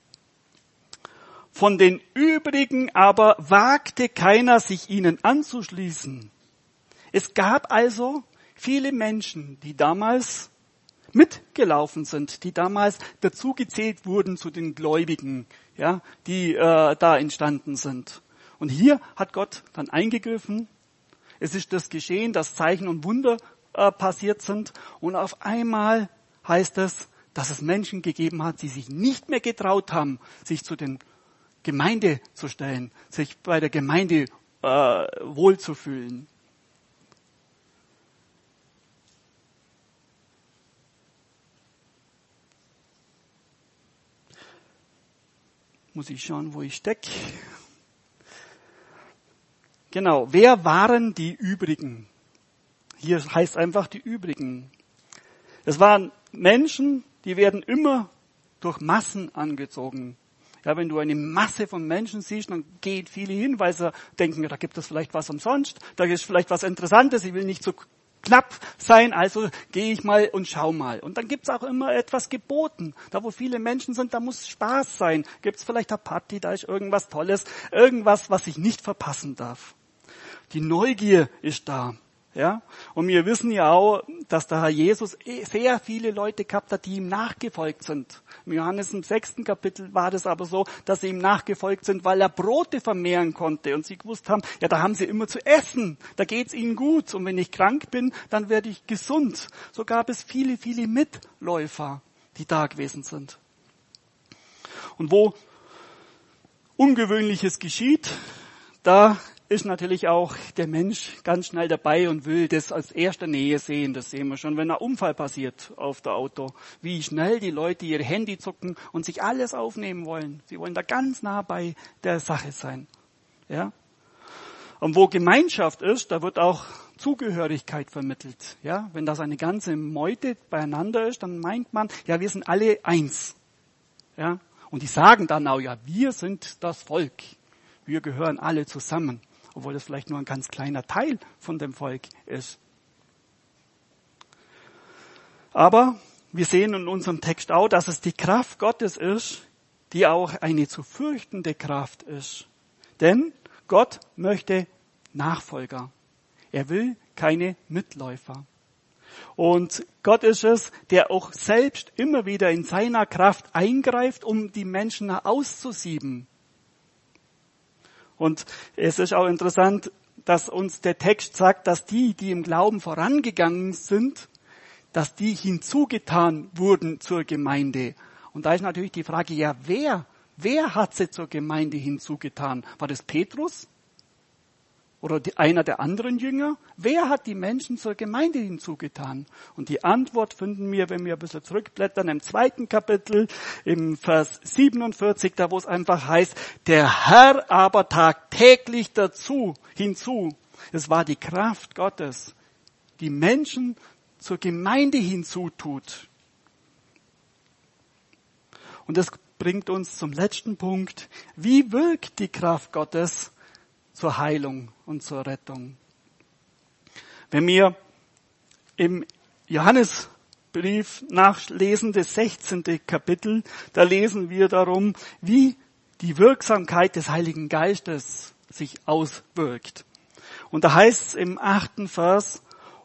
A: von den übrigen aber wagte keiner, sich ihnen anzuschließen. Es gab also viele Menschen, die damals mitgelaufen sind, die damals dazugezählt wurden zu den Gläubigen, ja, die äh, da entstanden sind. Und hier hat Gott dann eingegriffen. Es ist das geschehen, dass Zeichen und Wunder äh, passiert sind. Und auf einmal heißt es, dass es Menschen gegeben hat, die sich nicht mehr getraut haben, sich zu den Gemeinde zu stellen, sich bei der Gemeinde äh, wohlzufühlen. Muss ich schauen, wo ich stecke. Genau, wer waren die Übrigen? Hier heißt einfach die Übrigen. Es waren Menschen, die werden immer durch Massen angezogen. Ja, wenn du eine Masse von Menschen siehst, dann gehen viele hin, weil sie denken, da gibt es vielleicht was umsonst, da ist vielleicht was Interessantes, ich will nicht so knapp sein, also gehe ich mal und schau mal. Und dann gibt es auch immer etwas geboten. Da, wo viele Menschen sind, da muss Spaß sein. Gibt es vielleicht eine Party, da ist irgendwas Tolles, irgendwas, was ich nicht verpassen darf. Die Neugier ist da. Ja, und wir wissen ja auch, dass der Herr Jesus sehr viele Leute gehabt hat, die ihm nachgefolgt sind. Im Johannes im sechsten Kapitel war das aber so, dass sie ihm nachgefolgt sind, weil er Brote vermehren konnte und sie gewusst haben, ja, da haben sie immer zu essen, da geht's ihnen gut und wenn ich krank bin, dann werde ich gesund. So gab es viele, viele Mitläufer, die da gewesen sind. Und wo Ungewöhnliches geschieht, da ist natürlich auch der Mensch ganz schnell dabei und will das als erster Nähe sehen. Das sehen wir schon, wenn ein Unfall passiert auf der Auto. Wie schnell die Leute ihr Handy zucken und sich alles aufnehmen wollen. Sie wollen da ganz nah bei der Sache sein. Ja? Und wo Gemeinschaft ist, da wird auch Zugehörigkeit vermittelt. Ja? Wenn das eine ganze Meute beieinander ist, dann meint man, ja, wir sind alle eins. Ja? Und die sagen dann auch, ja, wir sind das Volk. Wir gehören alle zusammen. Obwohl das vielleicht nur ein ganz kleiner Teil von dem Volk ist. Aber wir sehen in unserem Text auch, dass es die Kraft Gottes ist, die auch eine zu fürchtende Kraft ist. Denn Gott möchte Nachfolger. Er will keine Mitläufer. Und Gott ist es, der auch selbst immer wieder in seiner Kraft eingreift, um die Menschen auszusieben. Und es ist auch interessant, dass uns der Text sagt, dass die, die im Glauben vorangegangen sind, dass die hinzugetan wurden zur Gemeinde. Und da ist natürlich die Frage, ja, wer, wer hat sie zur Gemeinde hinzugetan? War das Petrus? Oder die, einer der anderen Jünger? Wer hat die Menschen zur Gemeinde hinzugetan? Und die Antwort finden wir, wenn wir ein bisschen zurückblättern, im zweiten Kapitel, im Vers siebenundvierzig, da wo es einfach heißt, der Herr aber tagtäglich dazu, hinzu. Es war die Kraft Gottes, die Menschen zur Gemeinde hinzutut. Und das bringt uns zum letzten Punkt. Wie wirkt die Kraft Gottes zur Heilung und zur Rettung? Wenn wir im Johannesbrief nachlesen, das sechzehnte Kapitel, da lesen wir darum, wie die Wirksamkeit des Heiligen Geistes sich auswirkt. Und da heißt es im achten Vers,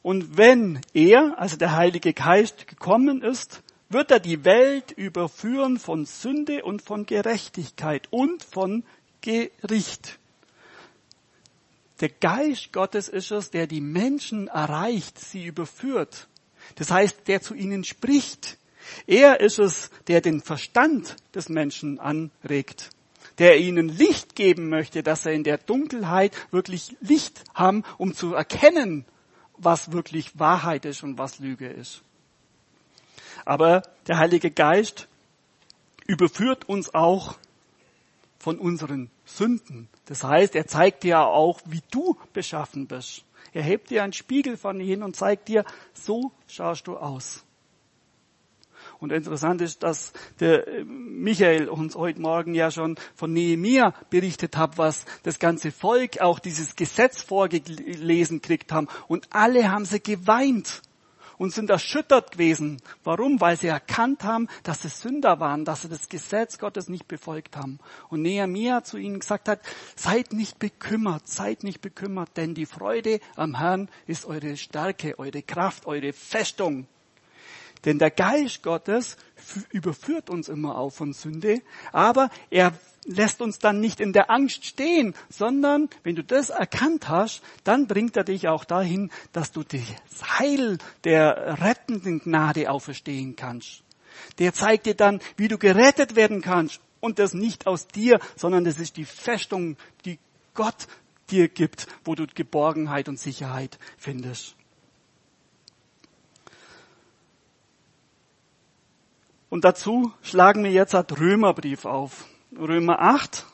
A: Und wenn er, also der Heilige Geist, gekommen ist, wird er die Welt überführen von Sünde und von Gerechtigkeit und von Gericht. Der Geist Gottes ist es, der die Menschen erreicht, sie überführt. Das heißt, der zu ihnen spricht. Er ist es, der den Verstand des Menschen anregt, der ihnen Licht geben möchte, dass er in der Dunkelheit wirklich Licht haben, um zu erkennen, was wirklich Wahrheit ist und was Lüge ist. Aber der Heilige Geist überführt uns auch von unseren Sünden. Das heißt, er zeigt dir auch, wie du beschaffen bist. Er hebt dir einen Spiegel von dir hin und zeigt dir, so schaust du aus. Und interessant ist, dass der Michael uns heute Morgen ja schon von Nehemia berichtet hat, was das ganze Volk auch dieses Gesetz vorgelesen gekriegt haben. Und alle haben sie geweint und sind erschüttert gewesen. Warum? Weil sie erkannt haben, dass sie Sünder waren, dass sie das Gesetz Gottes nicht befolgt haben. Und Nehemia zu ihnen gesagt hat, seid nicht bekümmert, seid nicht bekümmert, denn die Freude am Herrn ist eure Stärke, eure Kraft, eure Festung. Denn der Geist Gottes überführt uns immer auch von Sünde, aber er lässt uns dann nicht in der Angst stehen, sondern wenn du das erkannt hast, dann bringt er dich auch dahin, dass du das Heil der rettenden Gnade auferstehen kannst. Der zeigt dir dann, wie du gerettet werden kannst und das nicht aus dir, sondern das ist die Festung, die Gott dir gibt, wo du Geborgenheit und Sicherheit findest. Und dazu schlagen wir jetzt einen Römerbrief auf. Römer acht.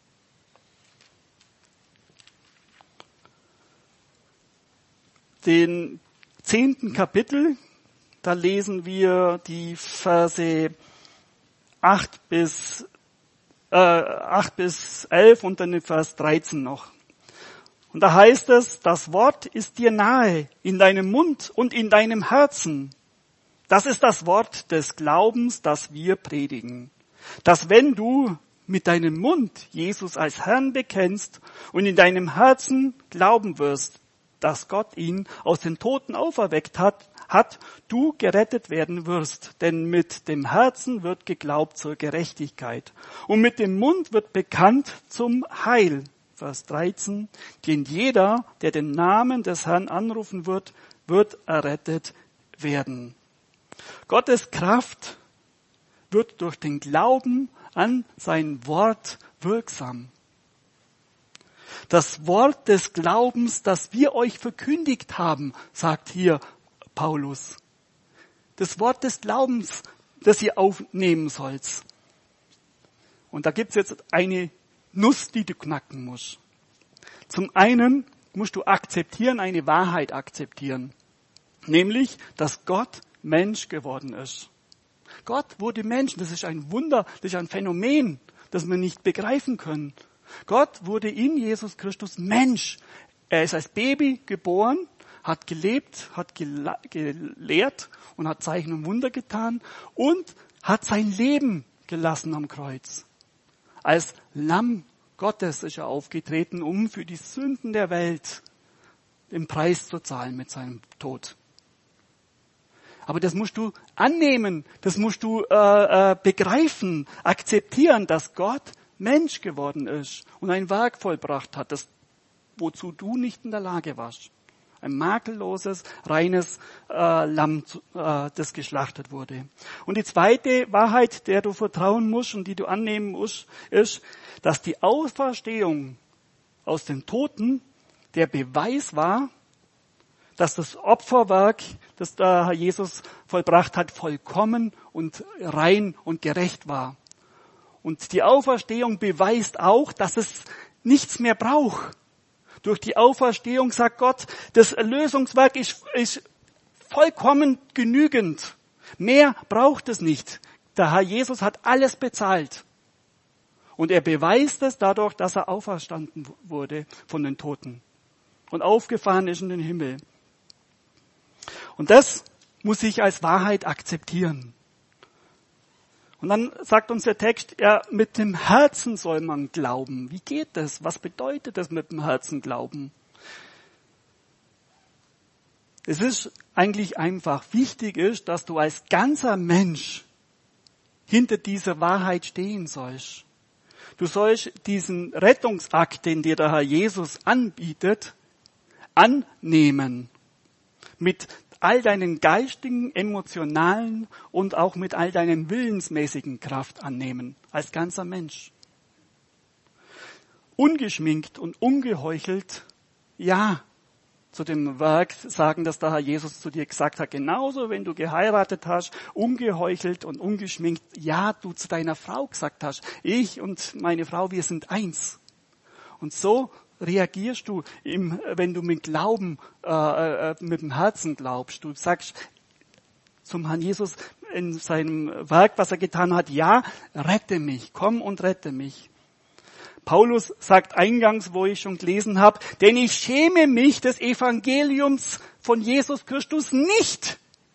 A: Den zehnten Kapitel, da lesen wir die Verse acht bis, äh, acht bis elf und dann den Vers dreizehn noch. Und da heißt es, das Wort ist dir nahe, in deinem Mund und in deinem Herzen. Das ist das Wort des Glaubens, das wir predigen. Dass wenn du mit deinem Mund Jesus als Herrn bekennst und in deinem Herzen glauben wirst, dass Gott ihn aus den Toten auferweckt hat, hat, du gerettet werden wirst. Denn mit dem Herzen wird geglaubt zur Gerechtigkeit und mit dem Mund wird bekannt zum Heil. Vers dreizehn, denn jeder, der den Namen des Herrn anrufen wird, wird errettet werden. Gottes Kraft wird durch den Glauben an sein Wort wirksam. Das Wort des Glaubens, das wir euch verkündigt haben, sagt hier Paulus. Das Wort des Glaubens, das ihr aufnehmen sollt. Und da gibt's jetzt eine Nuss, die du knacken musst. Zum einen musst du akzeptieren, eine Wahrheit akzeptieren. Nämlich, dass Gott Mensch geworden ist. Gott wurde Mensch. Das ist ein Wunder, das ist ein Phänomen, das wir nicht begreifen können. Gott wurde in Jesus Christus Mensch. Er ist als Baby geboren, hat gelebt, hat gela- gelehrt und hat Zeichen und Wunder getan und hat sein Leben gelassen am Kreuz. Als Lamm Gottes ist er aufgetreten, um für die Sünden der Welt den Preis zu zahlen mit seinem Tod. Aber das musst du annehmen, das musst du äh, äh, begreifen, akzeptieren, dass Gott Mensch geworden ist und ein Werk vollbracht hat, das, wozu du nicht in der Lage warst. Ein makelloses, reines äh, Lamm, äh, das geschlachtet wurde. Und die zweite Wahrheit, der du vertrauen musst und die du annehmen musst, ist, dass die Auferstehung aus den Toten der Beweis war, dass das Opferwerk, das der Herr Jesus vollbracht hat, vollkommen und rein und gerecht war. Und die Auferstehung beweist auch, dass es nichts mehr braucht. Durch die Auferstehung sagt Gott, das Erlösungswerk ist, ist vollkommen genügend. Mehr braucht es nicht. Der Herr Jesus hat alles bezahlt. Und er beweist es dadurch, dass er auferstanden wurde von den Toten und aufgefahren ist in den Himmel. Und das muss ich als Wahrheit akzeptieren. Und dann sagt uns der Text, ja, mit dem Herzen soll man glauben. Wie geht das? Was bedeutet das mit dem Herzen glauben? Es ist eigentlich einfach. Wichtig ist, dass du als ganzer Mensch hinter dieser Wahrheit stehen sollst. Du sollst diesen Rettungsakt, den dir der Herr Jesus anbietet, annehmen. Mit all deinen geistigen, emotionalen und auch mit all deinen willensmäßigen Kraft annehmen. Als ganzer Mensch. Ungeschminkt und ungeheuchelt, ja, zu dem Werk sagen, dass der Herr Jesus zu dir gesagt hat, genauso wenn du geheiratet hast, ungeheuchelt und ungeschminkt, ja, du zu deiner Frau gesagt hast, ich und meine Frau, wir sind eins. Und so reagierst du, im, wenn du mit Glauben, äh, mit dem Herzen glaubst. Du sagst zum Herrn Jesus in seinem Werk, was er getan hat, ja, rette mich, komm und rette mich. Paulus sagt eingangs, wo ich schon gelesen habe, denn ich schäme mich des Evangeliums von Jesus Christus nicht.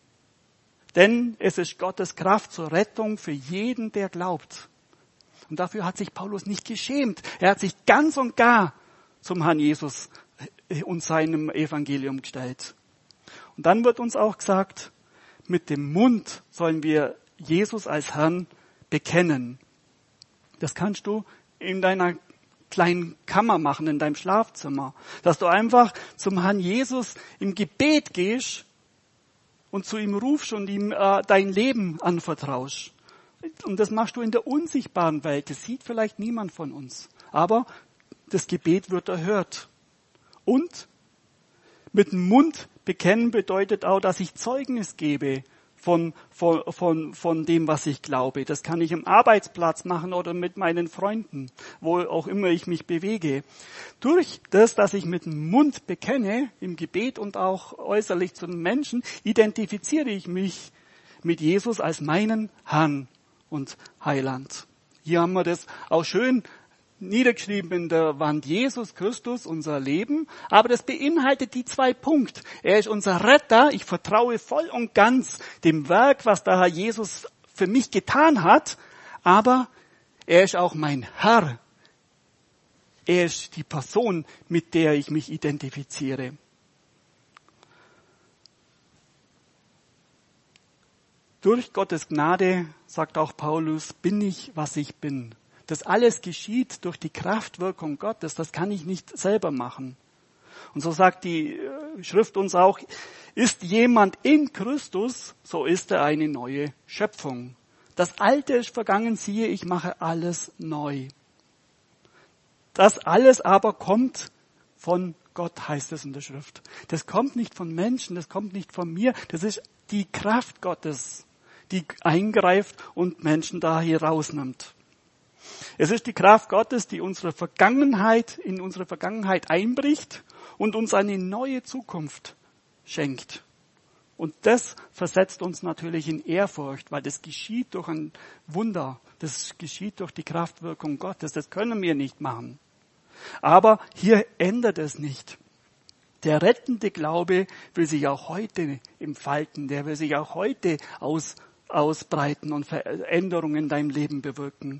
A: Denn es ist Gottes Kraft zur Rettung für jeden, der glaubt. Und dafür hat sich Paulus nicht geschämt. Er hat sich ganz und gar zum Herrn Jesus und seinem Evangelium gestellt. Und dann wird uns auch gesagt, mit dem Mund sollen wir Jesus als Herrn bekennen. Das kannst du in deiner kleinen Kammer machen, in deinem Schlafzimmer. Dass du einfach zum Herrn Jesus im Gebet gehst und zu ihm rufst und ihm äh, dein Leben anvertraust. Und das machst du in der unsichtbaren Welt. Das sieht vielleicht niemand von uns. Aber das Gebet wird erhört. Und mit dem Mund bekennen bedeutet auch, dass ich Zeugnis gebe von, von, von, von dem, was ich glaube. Das kann ich im Arbeitsplatz machen oder mit meinen Freunden, wo auch immer ich mich bewege. Durch das, dass ich mit dem Mund bekenne, im Gebet und auch äußerlich zum Menschen, identifiziere ich mich mit Jesus als meinen Herrn und Heiland. Hier haben wir das auch schön niedergeschrieben in der Wand, Jesus Christus, unser Leben. Aber das beinhaltet die zwei Punkte. Er ist unser Retter. Ich vertraue voll und ganz dem Werk, was der Herr Jesus für mich getan hat. Aber er ist auch mein Herr. Er ist die Person, mit der ich mich identifiziere. Durch Gottes Gnade, sagt auch Paulus, bin ich, was ich bin. Das alles geschieht durch die Kraftwirkung Gottes. Das kann ich nicht selber machen. Und so sagt die Schrift uns auch, ist jemand in Christus, so ist er eine neue Schöpfung. Das Alte ist vergangen, siehe, ich mache alles neu. Das alles aber kommt von Gott, heißt es in der Schrift. Das kommt nicht von Menschen, das kommt nicht von mir. Das ist die Kraft Gottes, die eingreift und Menschen da hier rausnimmt. Es ist die Kraft Gottes, die unsere Vergangenheit, in unsere Vergangenheit einbricht und uns eine neue Zukunft schenkt. Und das versetzt uns natürlich in Ehrfurcht, weil das geschieht durch ein Wunder. Das geschieht durch die Kraftwirkung Gottes. Das können wir nicht machen. Aber hier ändert es nicht. Der rettende Glaube will sich auch heute entfalten. Der will sich auch heute aus, ausbreiten und Veränderungen in deinem Leben bewirken.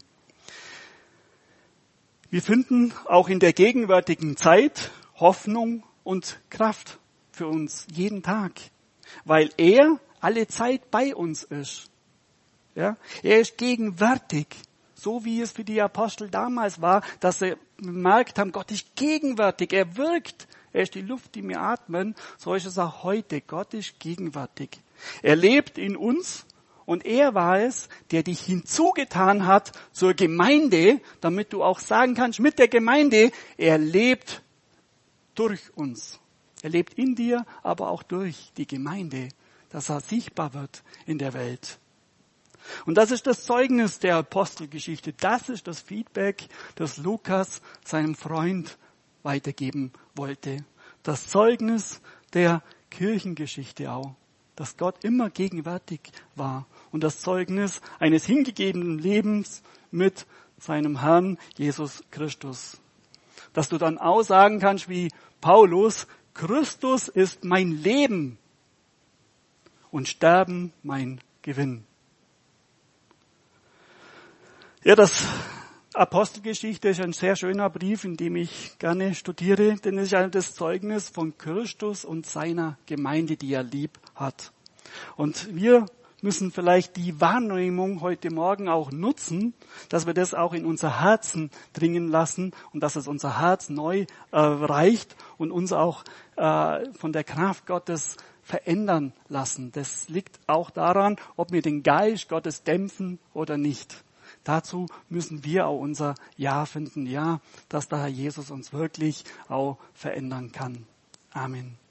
A: Wir finden auch in der gegenwärtigen Zeit Hoffnung und Kraft für uns jeden Tag, weil er alle Zeit bei uns ist. Ja, er ist gegenwärtig, so wie es für die Apostel damals war, dass sie bemerkt haben, Gott ist gegenwärtig, er wirkt, er ist die Luft, die wir atmen, so ist es auch heute, Gott ist gegenwärtig. Er lebt in uns. Und er war es, der dich hinzugetan hat zur Gemeinde, damit du auch sagen kannst, mit der Gemeinde, er lebt durch uns. Er lebt in dir, aber auch durch die Gemeinde, dass er sichtbar wird in der Welt. Und das ist das Zeugnis der Apostelgeschichte. Das ist das Feedback, das Lukas seinem Freund weitergeben wollte. Das Zeugnis der Kirchengeschichte auch. Dass Gott immer gegenwärtig war und das Zeugnis eines hingegebenen Lebens mit seinem Herrn Jesus Christus. Dass du dann auch sagen kannst wie Paulus, Christus ist mein Leben und Sterben mein Gewinn. Ja, das Apostelgeschichte ist ein sehr schöner Brief, in dem ich gerne studiere, denn es ist ein das Zeugnis von Christus und seiner Gemeinde, die er lieb hat. Und wir müssen vielleicht die Wahrnehmung heute Morgen auch nutzen, dass wir das auch in unser Herzen dringen lassen und dass es unser Herz neu äh, reicht und uns auch äh, von der Kraft Gottes verändern lassen. Das liegt auch daran, ob wir den Geist Gottes dämpfen oder nicht. Dazu müssen wir auch unser Ja finden, ja, dass der Herr Jesus uns wirklich auch verändern kann. Amen.